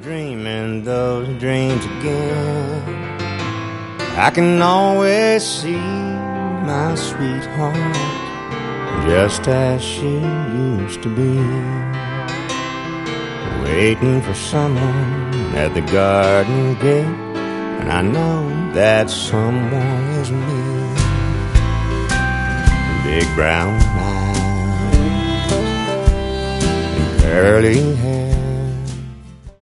dreaming those dreams again. I can always see my sweetheart just as she used to be, waiting for someone at the garden gate, and I know that someone is me. Big brown eyes and curly hair,